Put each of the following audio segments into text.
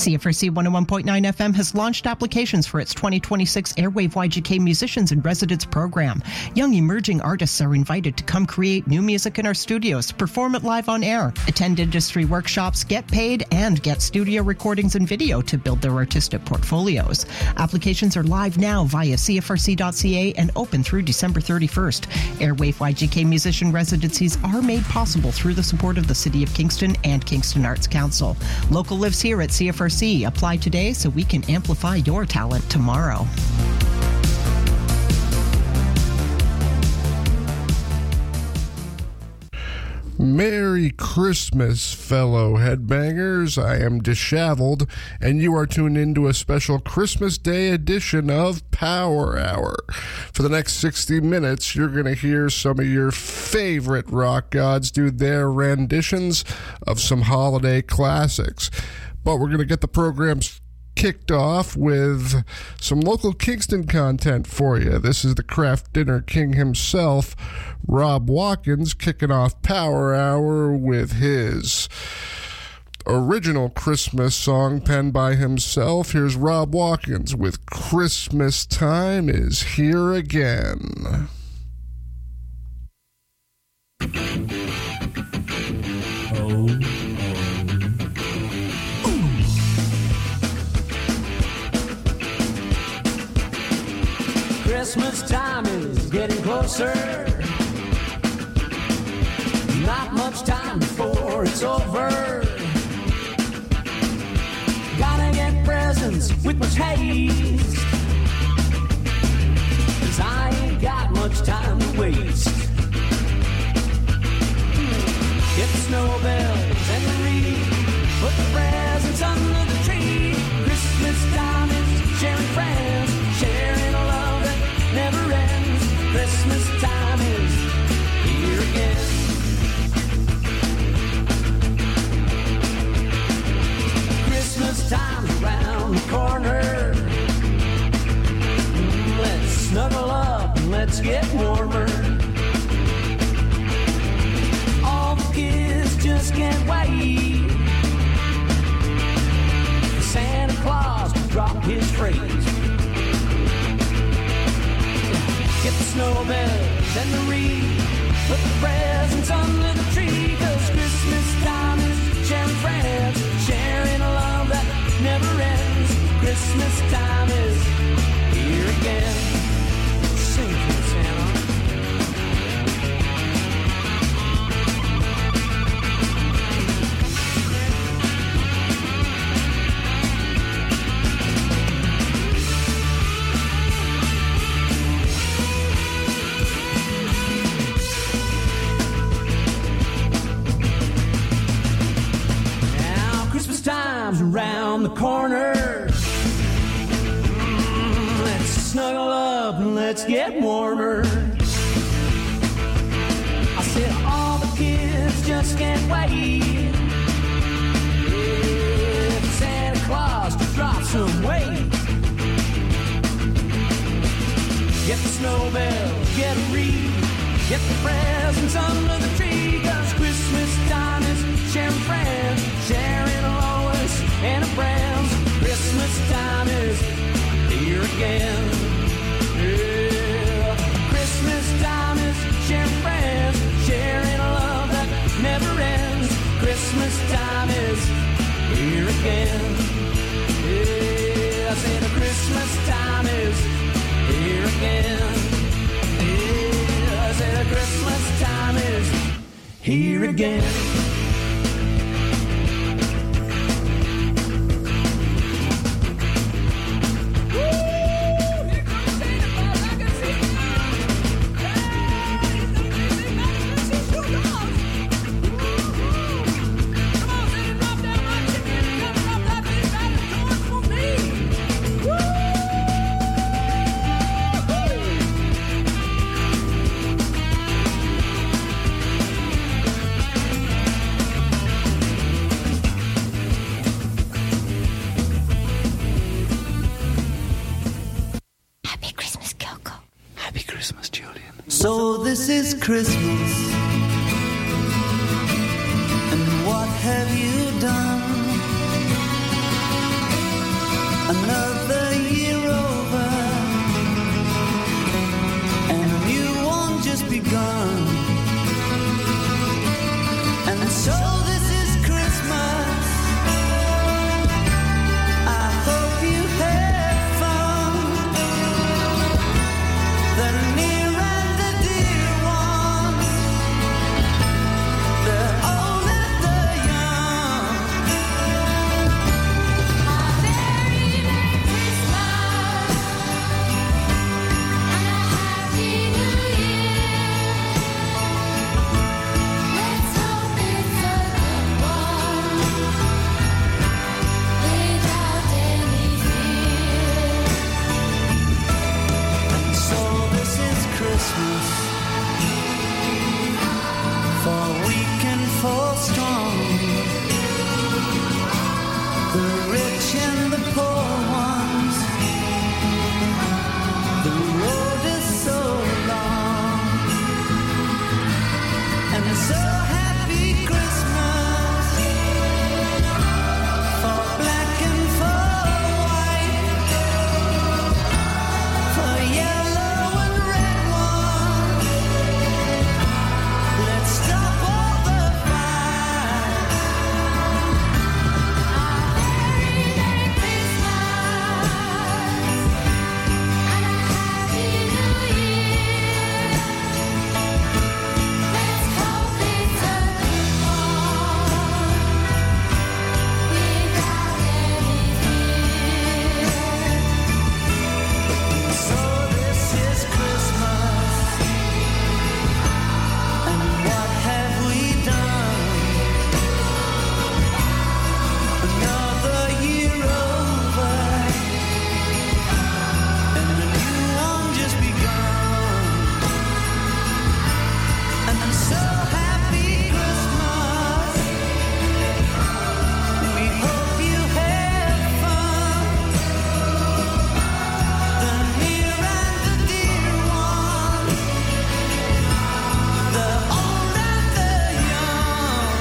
CFRC 101.9 FM has launched applications for its 2026 Airwave YGK Musicians in Residence program. Young emerging artists are invited to come create new music in our studios, perform it live on air, attend industry workshops, get paid, and get studio recordings and video to build their artistic portfolios. Applications are live now via CFRC.ca and open through December 31st. Airwave YGK Musician Residencies are made possible through the support of the City of Kingston and Kingston Arts Council. Local lives here at CFRC. Apply today so we can amplify your talent tomorrow. Merry Christmas, fellow headbangers. I am Disheveled, and you are tuned into a special Christmas Day edition of Power Hour. For the next 60 minutes, you're going to hear some of your favorite rock gods do their renditions of some holiday classics. But we're going to get the programs kicked off with some local Kingston content for you. This is the Craft Dinner King himself, Rob Watkins, kicking off Power Hour with his original Christmas song penned by himself. Here's Rob Watkins with Christmas Time is Here Again. Christmas time is getting closer. Not much time before it's over. Gotta get presents with much haste, 'cause I ain't got much time to waste. Get the snowbells and the wreath, put the presents under the tree. Christmas time is sharing friends, sharing a love that never ends. Christmas time is here again. Christmas time's around the corner. Let's snuggle up and let's get warmer. All the kids just can't wait for Santa Claus to drop his freight. Get the snowbells and the wreath, put the presents under the tree, 'cause Christmas time is sharing friends, sharing a love that never ends. Christmas time is here again. Sing for me, Santa. Around the corner. Let's snuggle up and let's get warmer. I said all the kids just can't wait. Yeah, for Santa Claus to drop some weight. Get the snowbells, get a wreath, get the presents under the tree, 'cause Christmas time is sharing friends, sharing a and a friends. Christmas time is here again. Yeah. Christmas time is sharing friends, sharing a love that never ends. Christmas time is here again. Yeah, I said Christmas time is here again. Yeah, I said Christmas time is here again. So this is Christmas, and what have you done? another year over, and a new one just begun. And so this is Christmas. I hope you have fun. The near and the dear ones, the old and the young. A very Merry Christmas and a Happy New Year. Let's hope it's a good one without any fear. And so this is Christmas, for weak and for strong, the rich and the poor ones. The road is so long, and so happy Christmas for black and for white, for yellow and red ones. Let's stop all the fight. A very Merry Christmas and a Happy New Year. Let's hope it's a good one without any fear. So this is Christmas, and what have we done? Another year over, and a new one just begun. And so happy Christmas. We hope you have fun. The near and the dear ones, the old and the young.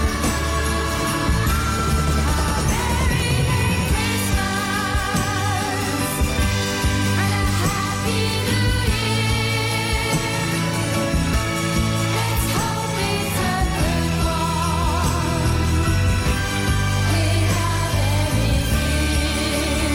A very Merry Christmas and a Happy New Year. Let's hope it's a good one without any fear.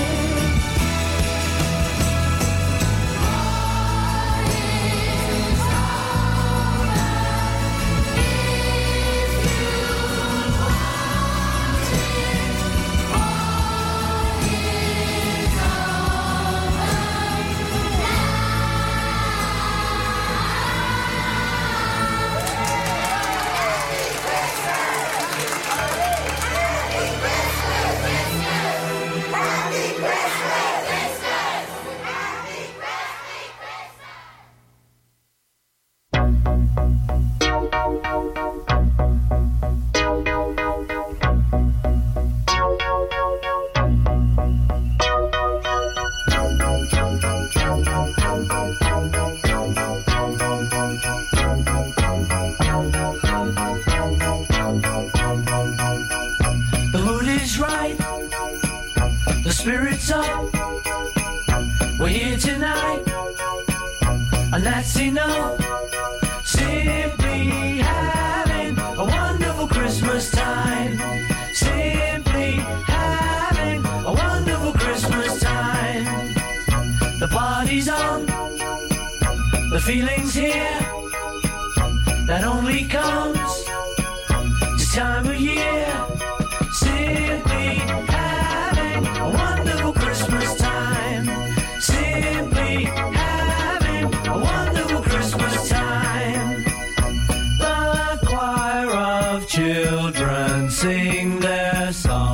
The mood is right, the spirit's up. We're here tonight, and that's enough. Simply having a wonderful Christmas time. Simply having a wonderful Christmas time. The party's on, the feeling's here. That only comes this time of year. Simply having a wonderful Christmas time. Simply having a wonderful Christmas time. The choir of children sing their song.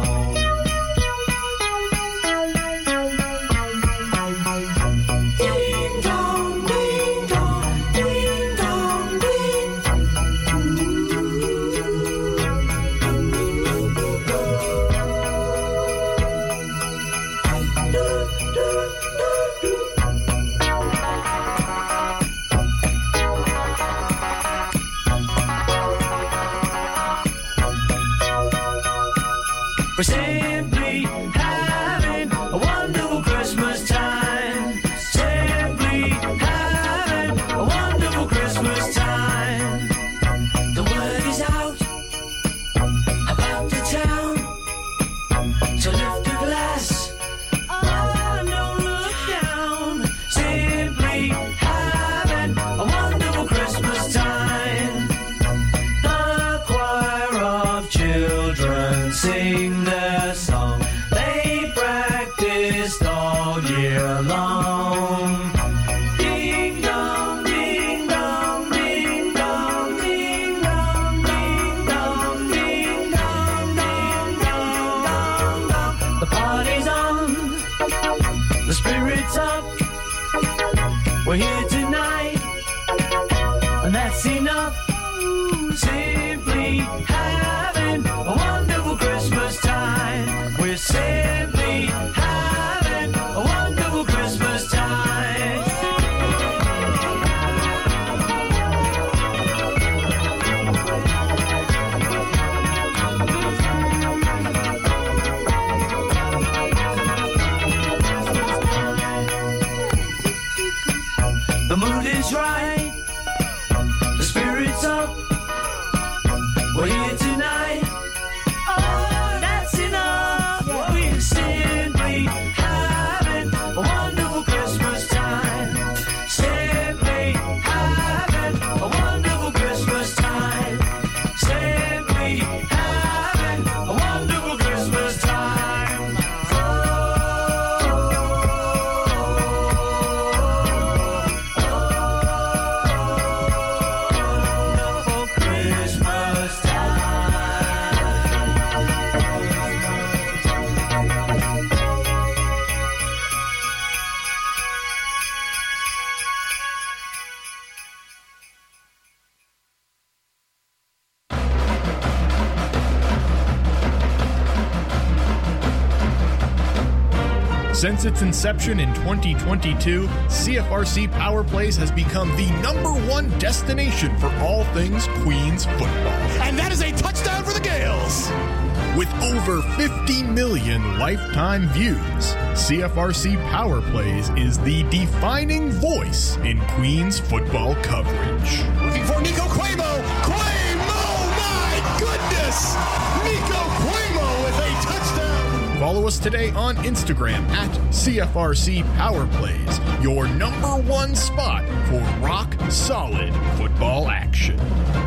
Ding dong, ding dong, ding dong, ding. spirit's up. We're here tonight, and that's enough. Simply having a wonderful Christmas time. We're simply having a wonderful Christmas time. The mood is right, the spirit's up. We're here tonight. Oh, that's enough. We're simply having a wonderful Christmas time. Simply having a wonderful Christmas time. Simply having a wonderful Christmas time. Oh, Christmas Since its inception in 2022, CFRC Power Plays has become the #1 destination for all things Queens football. And that is a touchdown for the Gales. With over 50 million lifetime views, CFRC Power Plays is the defining voice in Queens football coverage. Looking for Nico Cuomo. Cuomo, my goodness! Nico Cuomo with a touchdown. Follow us today on Instagram at CFRC Power Plays, your #1 spot for rock solid football action.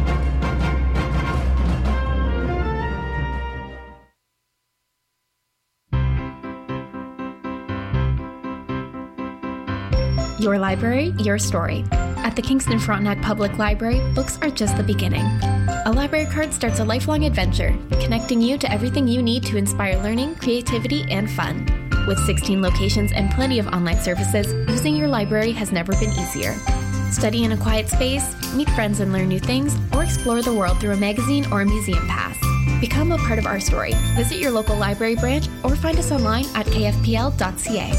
Your library, your story. At the Kingston Frontenac Public Library, books are just the beginning. A library card starts a lifelong adventure, connecting you to everything you need to inspire learning, creativity, and fun. With 16 locations and plenty of online services, using your library has never been easier. Study in a quiet space, meet friends and learn new things, or explore the world through a magazine or a museum pass. Become a part of our story. Visit your local library branch or find us online at kfpl.ca.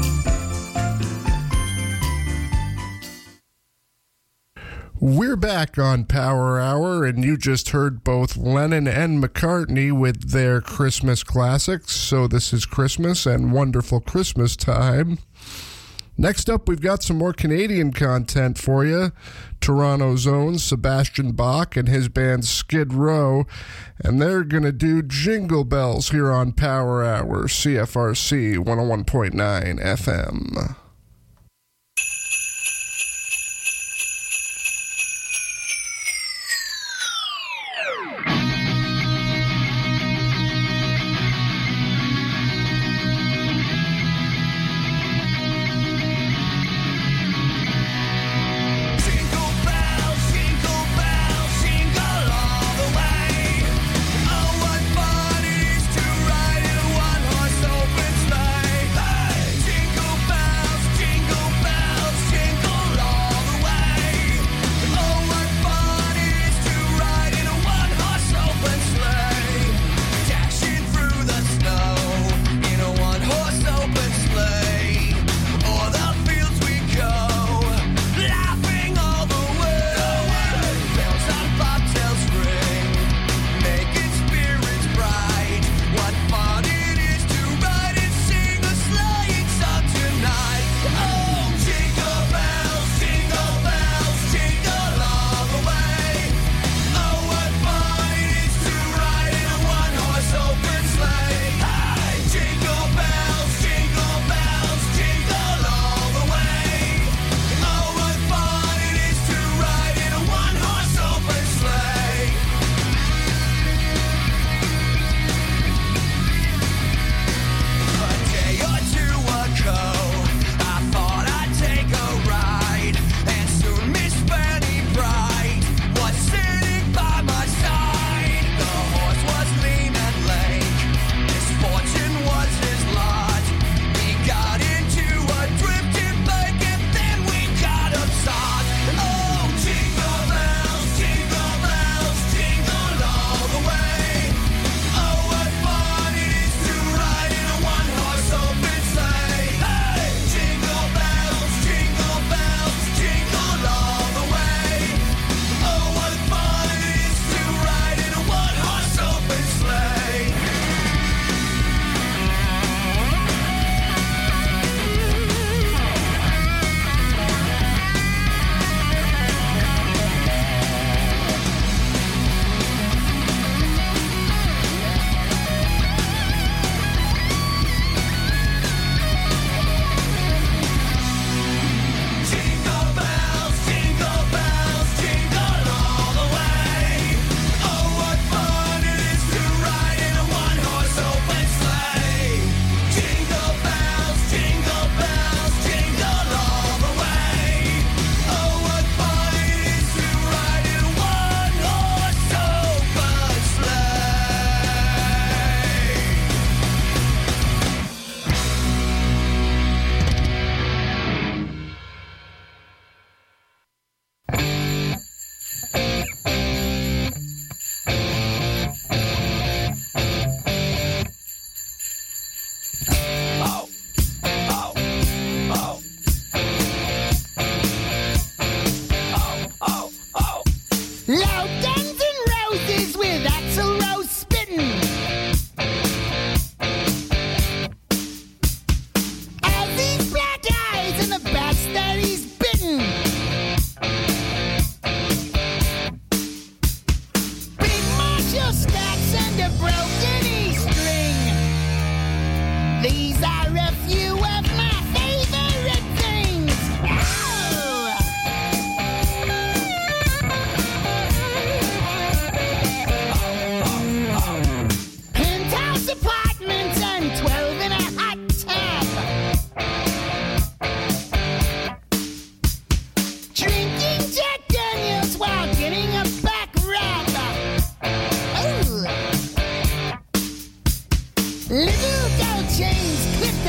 We're back on Power Hour, and you just heard both Lennon and McCartney with their Christmas classics. So this is Christmas and wonderful Christmas time. Next up, we've got some more Canadian content for you. Toronto's own Sebastian Bach and his band Skid Row, and they're going to do Jingle Bells here on Power Hour, CFRC 101.9 FM. Jingle bells,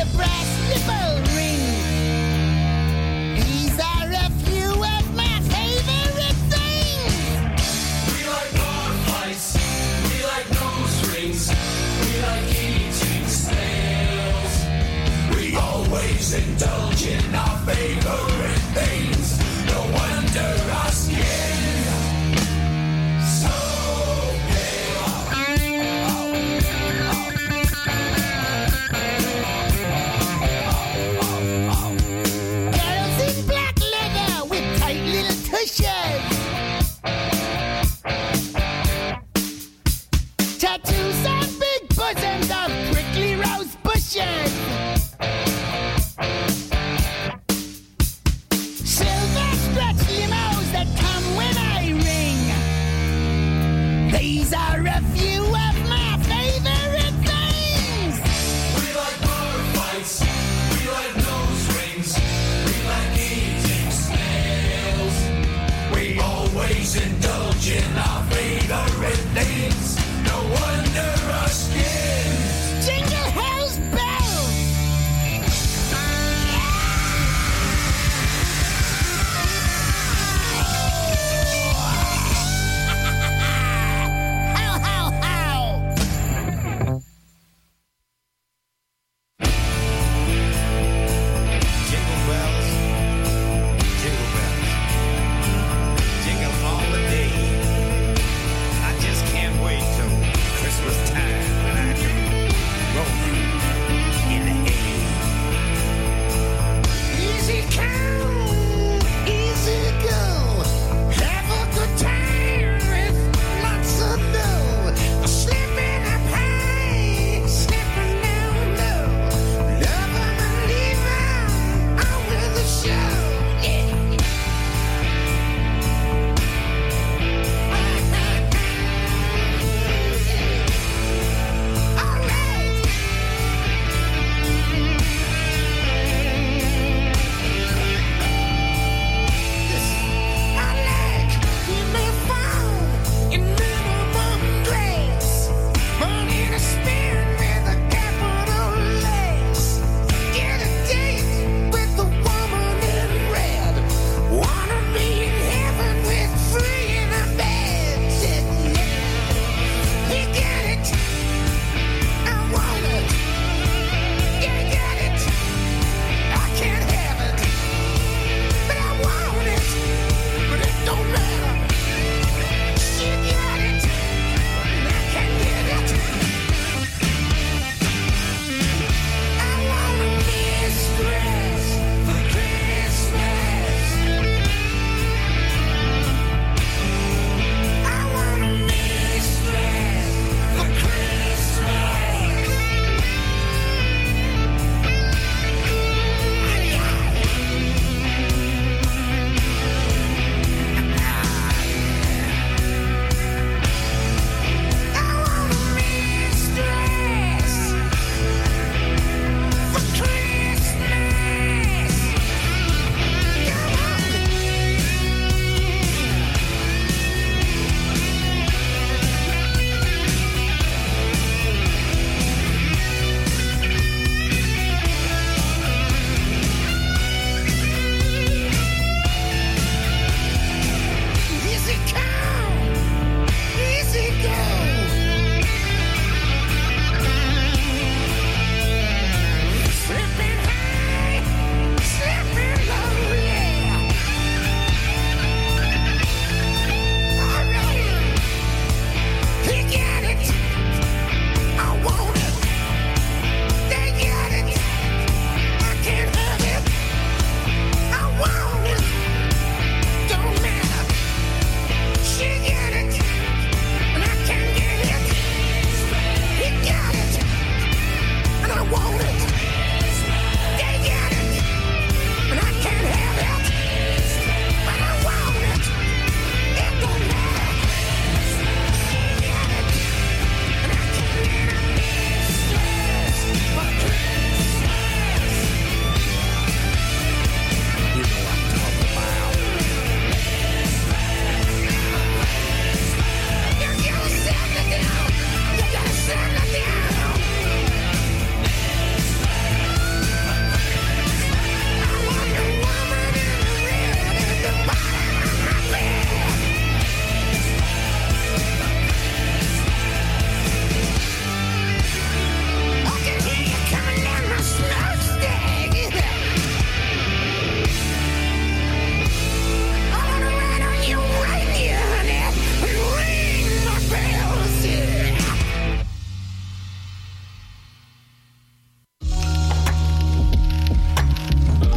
brass nipple rings. These are a few of my favorite things. We like bar fights, we like nose rings, we like eating snails. We always indulge in our favorite things. No wonder our skin so pale. Girls in black leather with tight little tushes. Tattoos on big bosoms of prickly rose bushes.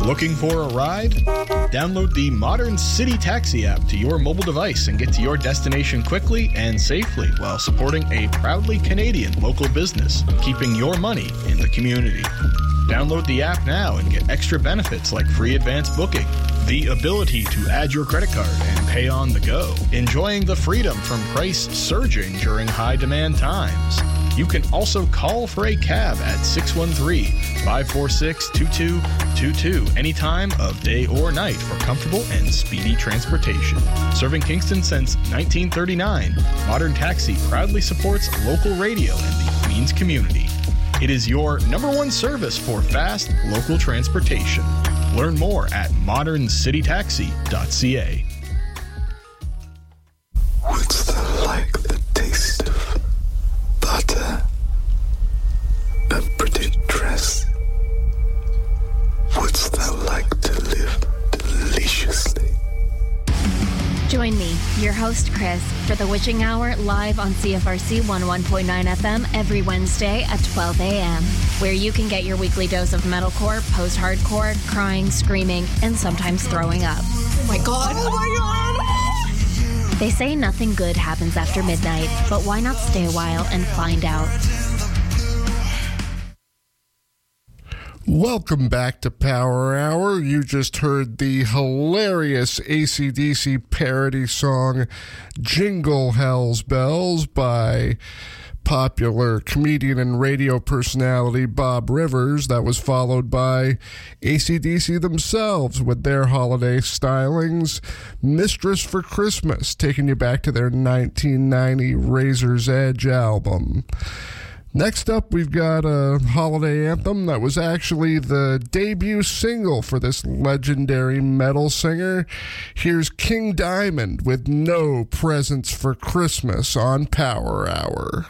Looking for a ride? Download the Modern City Taxi app to your mobile device and get to your destination quickly and safely while supporting a proudly Canadian local business, keeping your money in the community. Download the app now and get extra benefits like free advance booking, the ability to add your credit card and pay on the go, enjoying the freedom from price surging during high demand times. You can also call for a cab at 613-546-2222 any time of day or night for comfortable and speedy transportation. Serving Kingston since 1939, Modern Taxi proudly supports local radio and the Queens community. It is your #1 service for fast local transportation. Learn more at moderncitytaxi.ca. What's that like the taste of butter? A pretty dress? What's that like to live deliciously? Join me, your host Chris, for the Witching Hour live on CFRC 101.9 FM every Wednesday at 12 a.m., where you can get your weekly dose of metalcore, post-hardcore, crying, screaming, and sometimes throwing up. Oh my god! Oh my god! They say nothing good happens after midnight, but why not stay a while and find out? Welcome back to Power Hour. You just heard the hilarious AC/DC parody song Jingle Hell's Bells by popular comedian and radio personality Bob Rivers. That was followed by AC/DC themselves with their holiday stylings, Mistress for Christmas, taking you back to their 1990 Razor's Edge album. Next up, we've got a holiday anthem that was actually the debut single for this legendary metal singer. Here's King Diamond with No Presents for Christmas on Power Hour.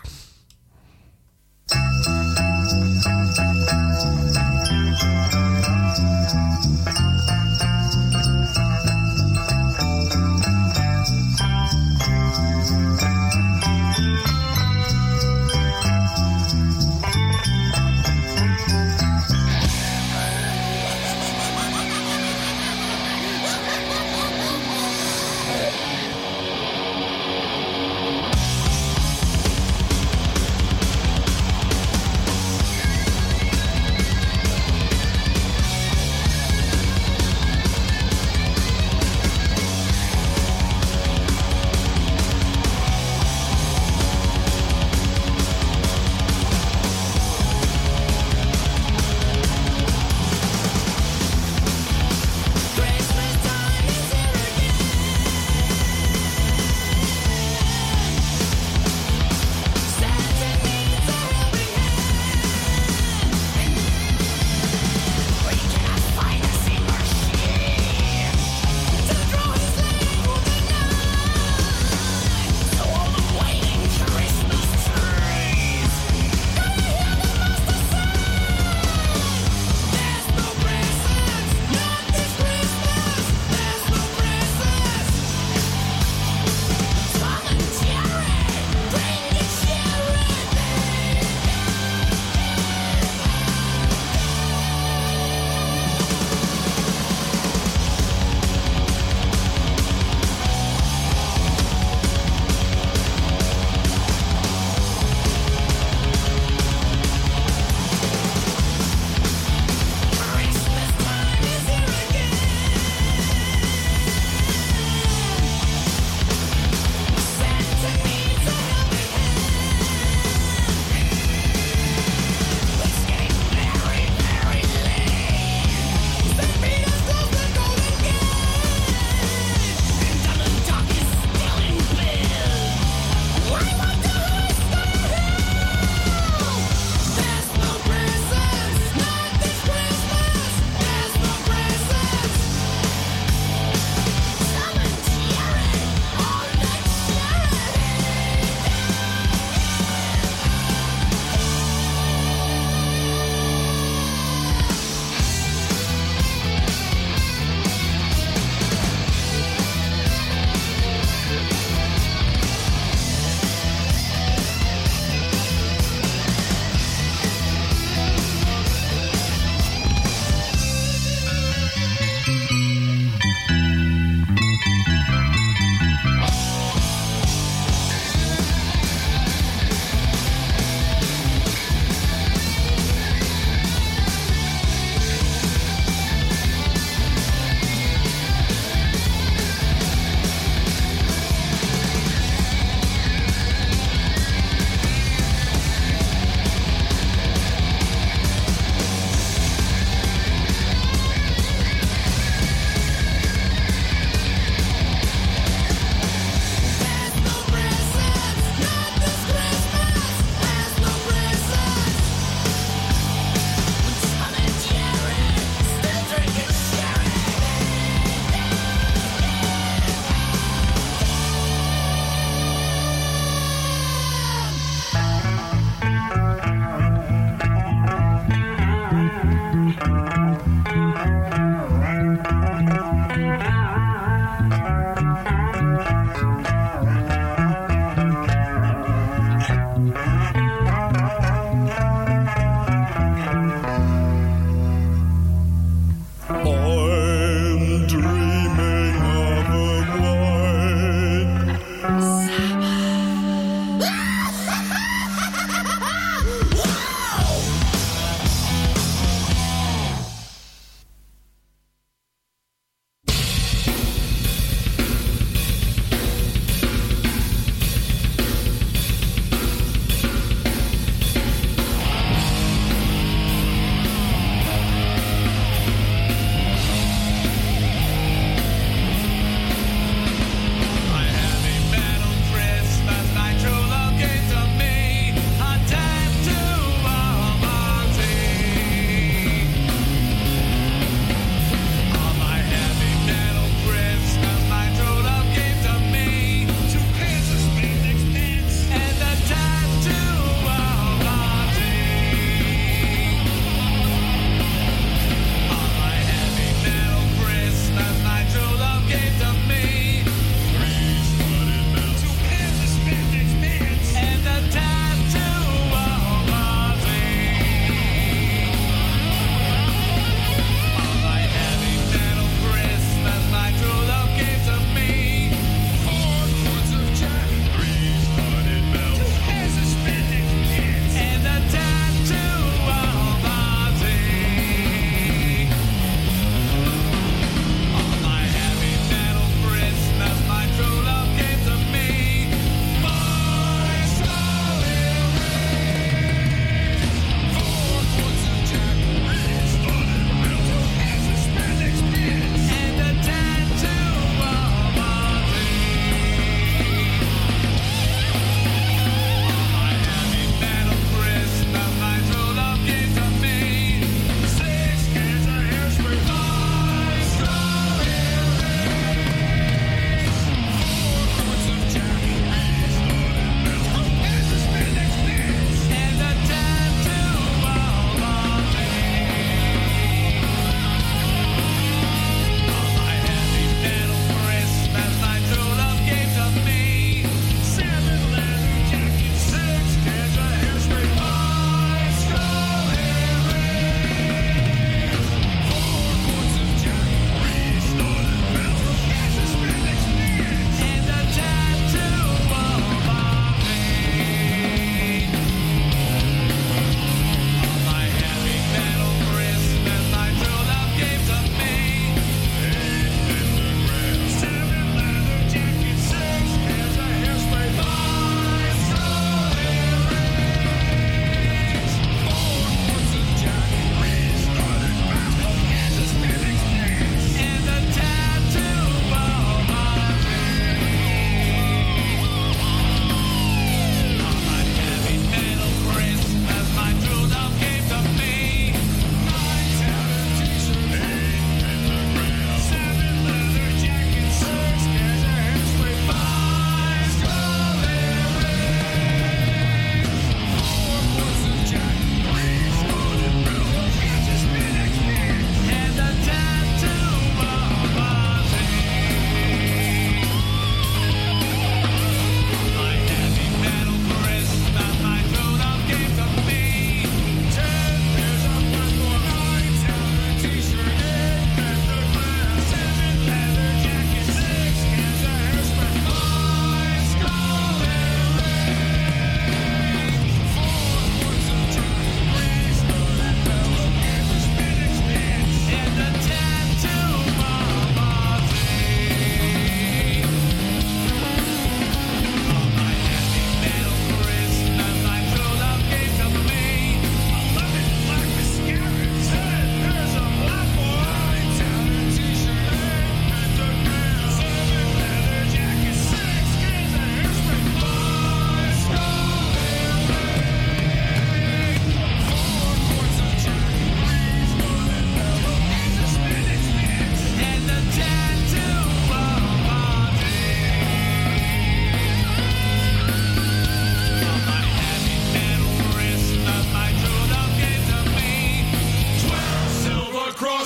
I'm dreaming of a white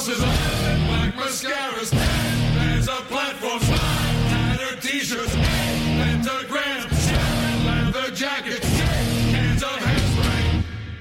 Bosses, black mascaras, bands of platforms, tattered t-shirts, pentagrams, leather jackets, cans of hairspray.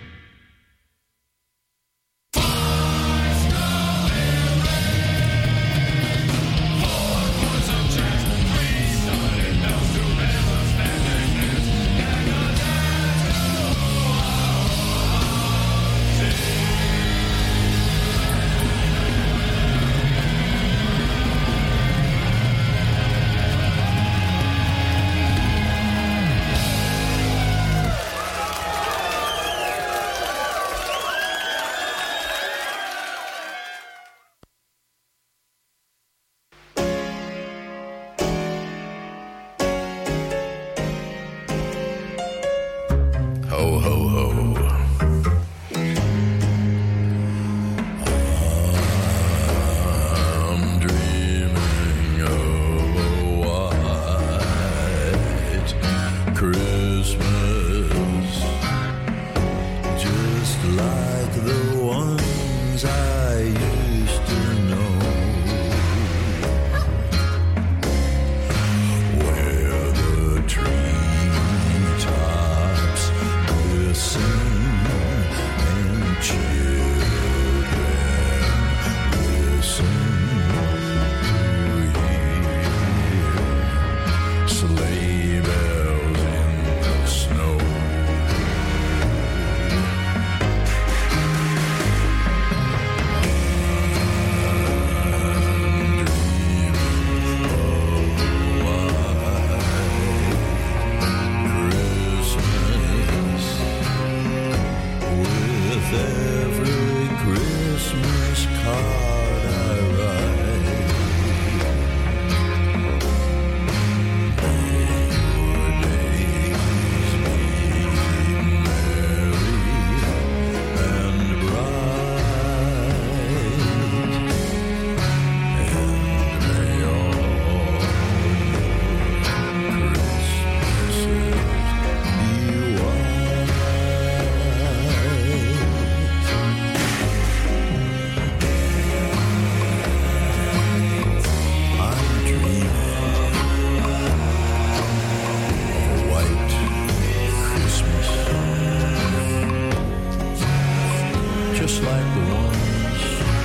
Ho, ho, ho. I'm dreaming of a white Christmas, just like the ones I used to know, where the treetops listen and children listen to hear sleigh bells in the snow. With every Christmas card I write, may your days be merry and bright, and may all Christmases be white. I'm dreaming of a white Christmas, just like the ones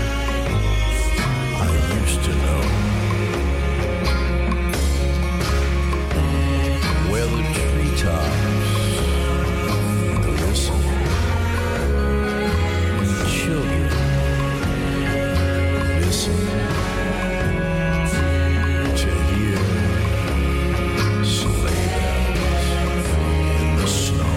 I used to know, where the treetops glisten and children listen to hear sleigh bells in the snow.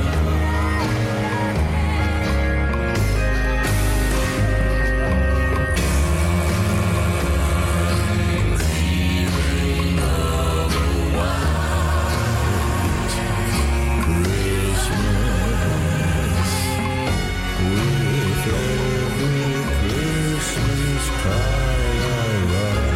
Dreaming of a white Christmas, with every Christmas card I write.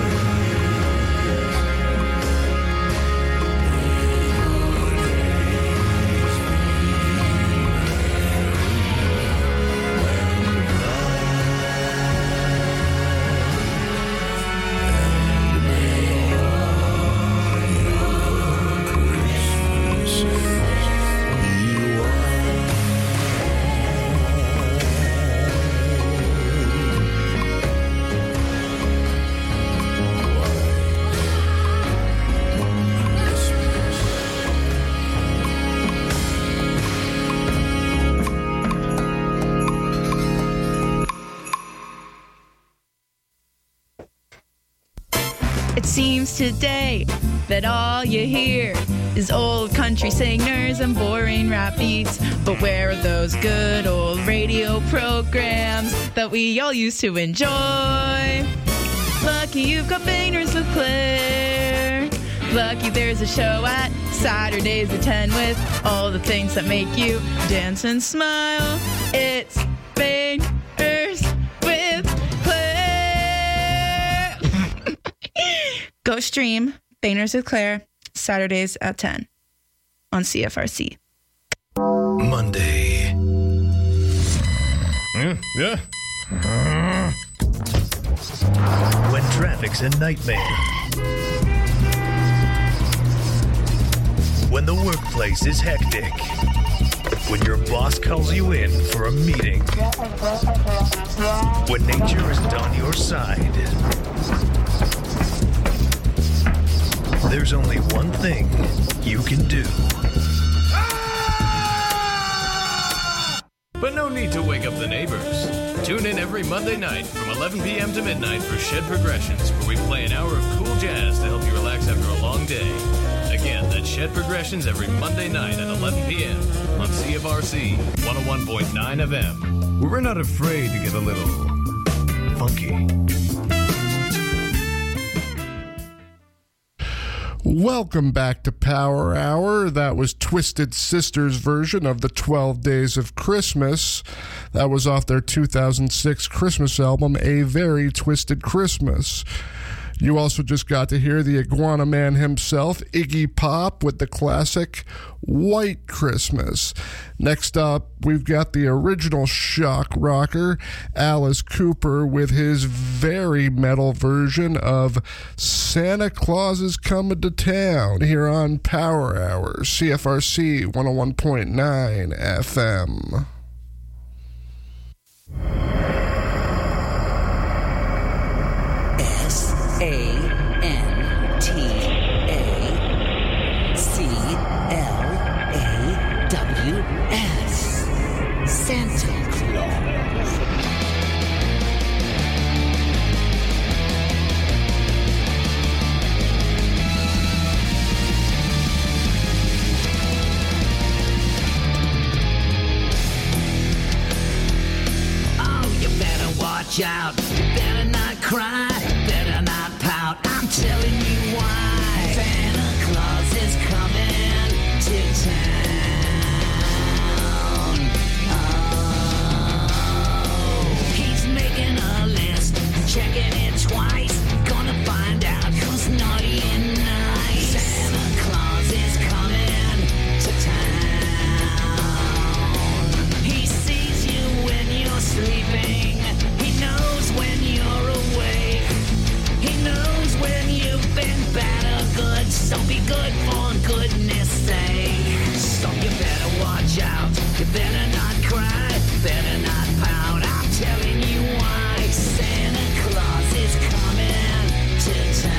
It seems today that all you hear is old country singers and boring rap beats. But where are those good old radio programs that we all used to enjoy? Lucky you've got Banners with Claire. Lucky there's a show at Saturdays at 10 with all the things that make you dance and smile. It's Banners with Claire. Go stream Banners with Claire Saturdays at 10 on CFRC. Monday. Yeah. traffic's a nightmare. When the workplace is hectic. When your boss calls you in for a meeting. When nature isn't on your side. There's only one thing you can do. But no need to wake up the neighbors. Tune in every Monday night from 11 p.m. to midnight for Shed Progressions, where we play an hour of cool jazz to help you relax after a long day. Again, that's Shed Progressions every Monday night at 11 p.m. on CFRC 101.9 FM. We're not afraid to get a little funky. Welcome back to Power Hour. That was Twisted Sister's version of the 12 Days of Christmas. That was off their 2006 Christmas album, A Very Twisted Christmas. You also just got to hear the Iguana Man himself, Iggy Pop, with the classic White Christmas. Next up, we've got the original shock rocker, Alice Cooper, with his very metal version of Santa Claus is Coming to Town here on Power Hour, CFRC 101.9 FM. S-A-N-T-A-C-L-A-W-S. Santa Claus. Oh, you better watch out. You better not cry. Better not pout. I'm telling you why. Santa Claus is coming to town. Oh, he's making a list, checking it twice. Gonna find out who's naughty and nice. Santa Claus is coming to town. He sees you when you're sleeping. He knows when you're awake. He knows when you've been bad or good. So be good for goodness sake. So you better watch out. You better not cry. Better not pout. I'm telling you why. Santa Claus is coming to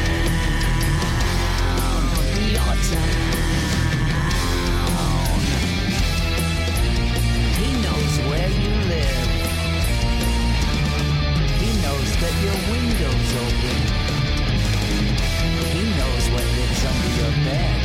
town. Your town. He knows where you live. He knows that your window's open. He knows what lives under your bed.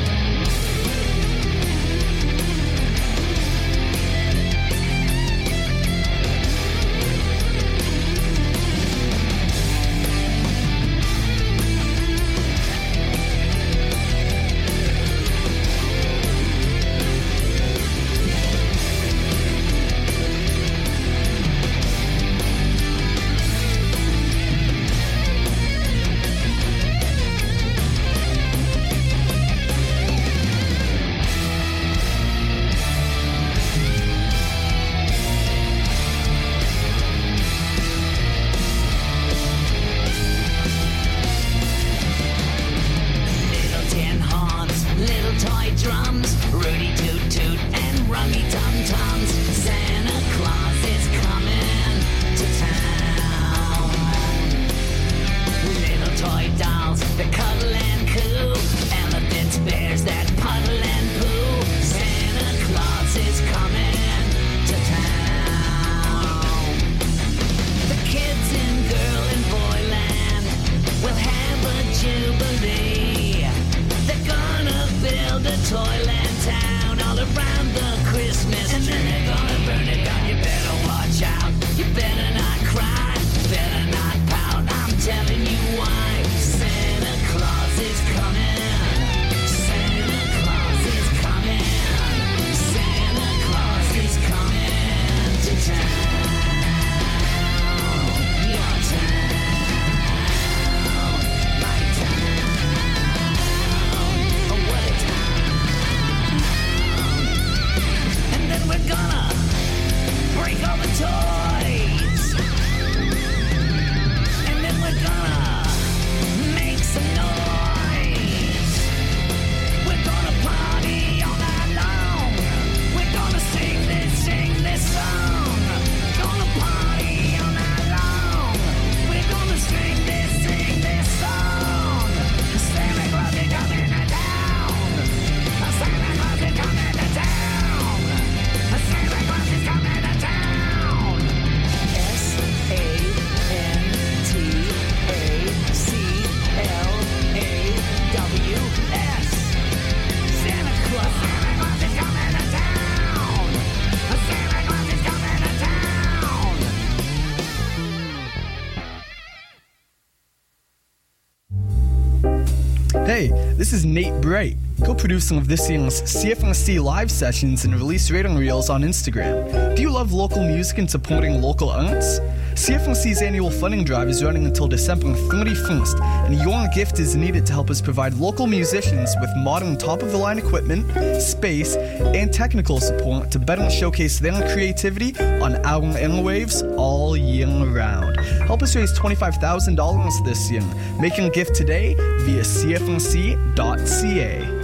Hey, this is Nate Bright, co-producing of this year's CFNC live sessions and release rating reels on Instagram. Do you love local music and supporting local arts? CFNC's annual funding drive is running until December 31st, and your gift is needed to help us provide local musicians with modern top-of-the-line equipment, space, and technical support to better showcase their creativity on our airwaves all year round. Help us raise $25,000 this year. Make a gift today via cfnc.ca.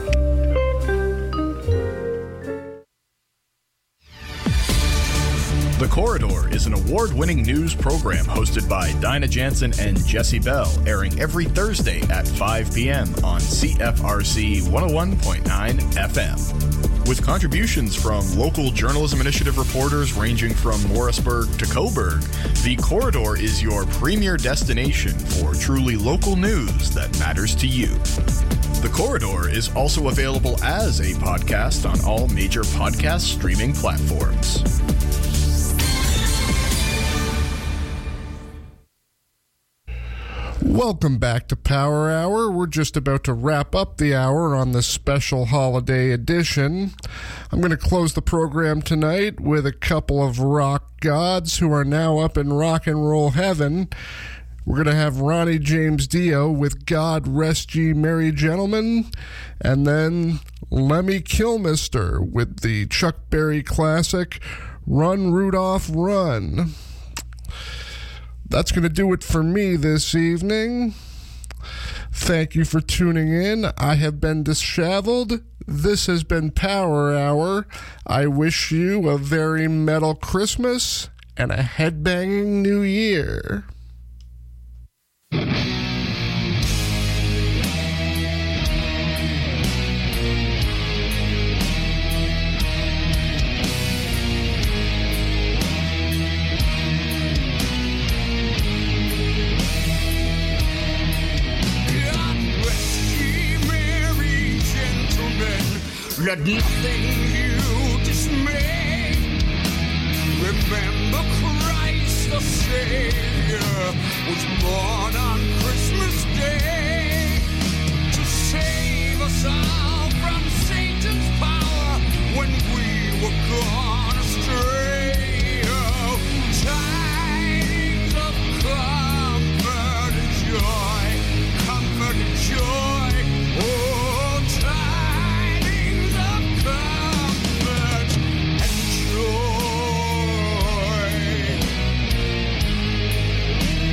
The Corridor is an award-winning news program hosted by Dinah Jansen and Jesse Bell, airing every Thursday at 5 p.m. on CFRC 101.9 FM. With contributions from local Journalism Initiative reporters ranging from Morrisburg to Coburg, The Corridor is your premier destination for truly local news that matters to you. The Corridor is also available as a podcast on all major podcast streaming platforms. Welcome back to Power Hour. We're just about to wrap up the hour on this special holiday edition. I'm going to close the program tonight with a couple of rock gods who are now up in rock and roll heaven. We're going to have Ronnie James Dio with God Rest Ye Merry Gentlemen, and then Lemmy Kilmister with the Chuck Berry classic Run Rudolph Run. That's going to do it for me this evening. Thank you for tuning in. I have been disheveled. This has been Power Hour. I wish you a very metal Christmas and a headbanging New Year. Let nothing you dismay. Remember Christ the Savior was born on Christmas Day to save us all from Satan's power when we were gone astray. Oh, tidings of comfort and joy, comfort and joy. Oh, tidings of comfort and joy.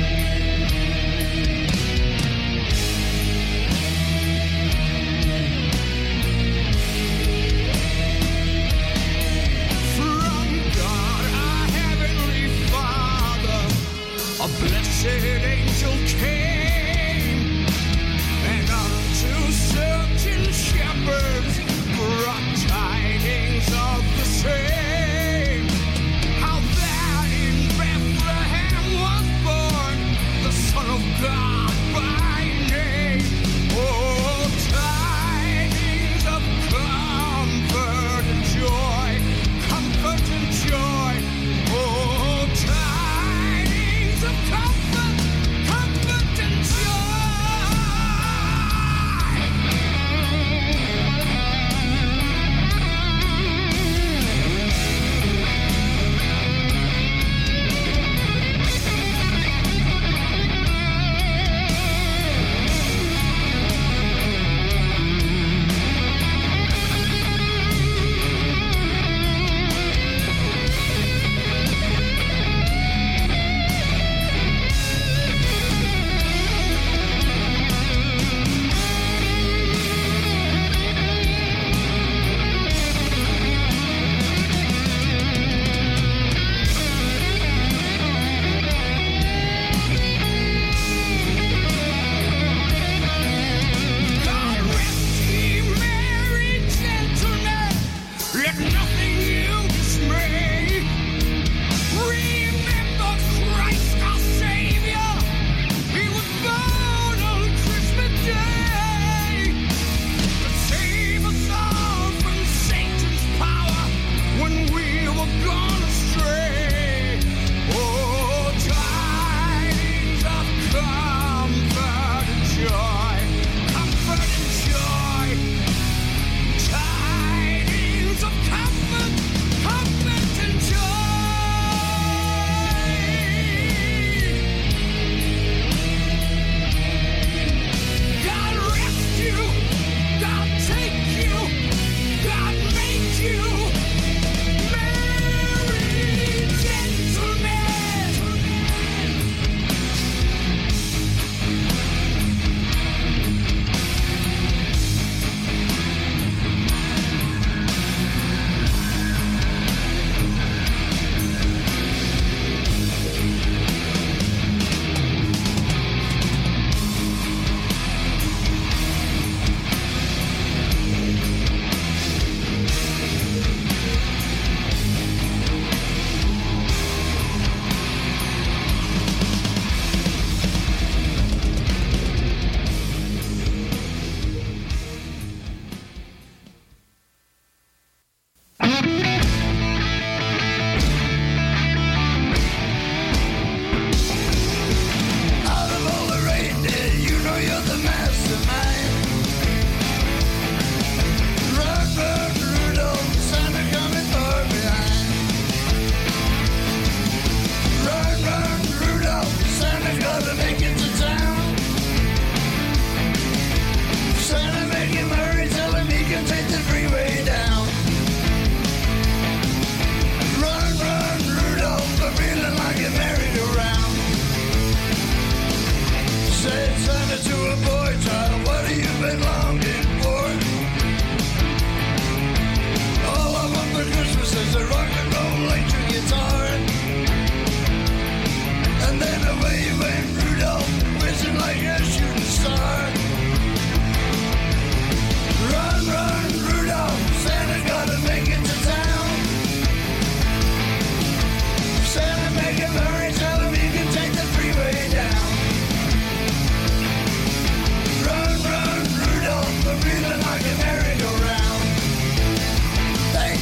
to a boy child, what have you been longing for? All I want for Christmas is a rock and roll electric guitar. And then away went Rudolph, whizzing like a shooting star. Run, run, Rudolph, Santa gotta make it to town. Santa, make him hurry, tell him you can take the freeway down. Run, run, Rudolph, I'm feeling like a merry-go-round. Hey!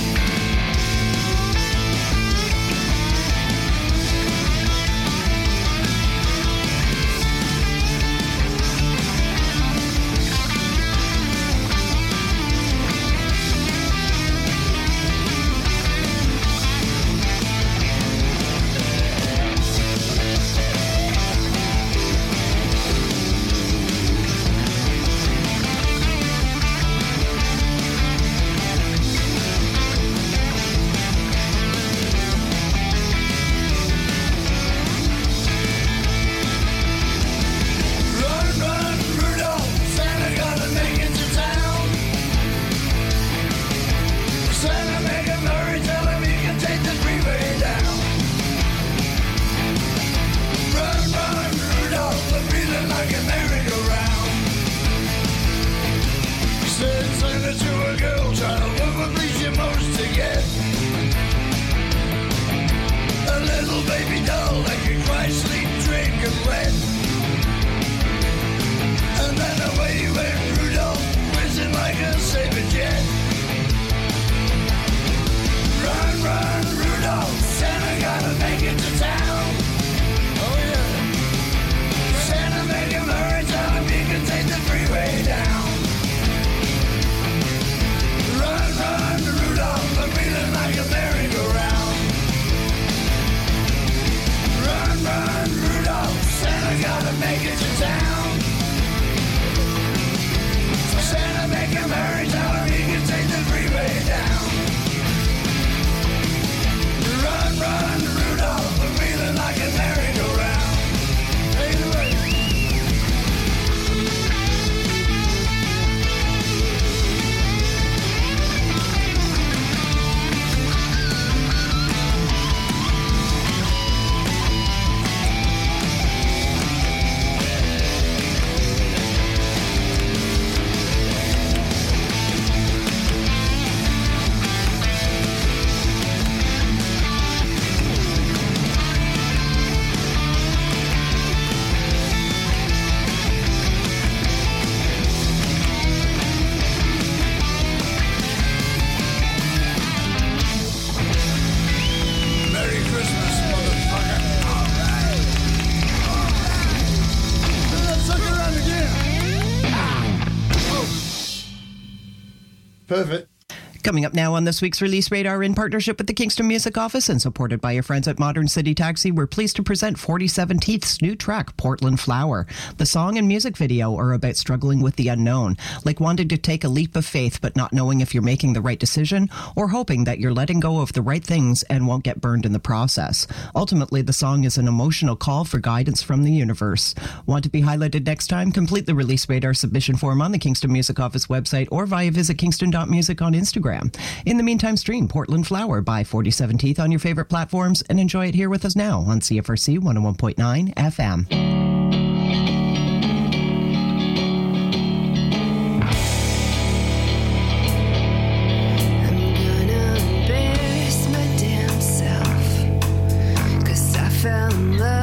Run, run, Rudolph, Santa gotta make it to town. Santa, make him hurry, tell him he can take the freeway down. Run, run, Rudolph, I'm feeling like a merry-go-round. Said Santa to a girl child, what would please you most to get? A little baby doll that can cry, sleep, drink, and wet. And then away went Rudolph, whizzing like a saber jet. Run, run, Rudolph, Santa gotta make it to town. Oh yeah. Santa, make him hurry, tell him he can take the freeway down. Run, run, Rudolph, I'm feeling like a merry-go-round. Run, run, Rudolph, Santa gotta make it to town. Santa, make him hurry, tell him he can take the freeway down. Run, run, Rudolph, I'm feeling like a merry-go-round. Take it away. Merry Christmas, motherfucker. All right. All right. Let's suck around again. Oh. Perfect. Coming up now on this week's Release Radar, in partnership with the Kingston Music Office and supported by your friends at Modern City Taxi, we're pleased to present 47teeth's new track, Portland Flower. The song and music video are about struggling with the unknown, like wanting to take a leap of faith but not knowing if you're making the right decision, or hoping that you're letting go of the right things and won't get burned in the process. Ultimately, the song is an emotional call for guidance from the universe. Want to be highlighted next time? Complete the Release Radar submission form on the Kingston Music Office website or via visit kingston.music on Instagram. In the meantime, stream Portland Flower by 47teeth on your favorite platforms and enjoy it here with us now on CFRC 101.9 FM. Embarrass my damn self, 'cause I fell in love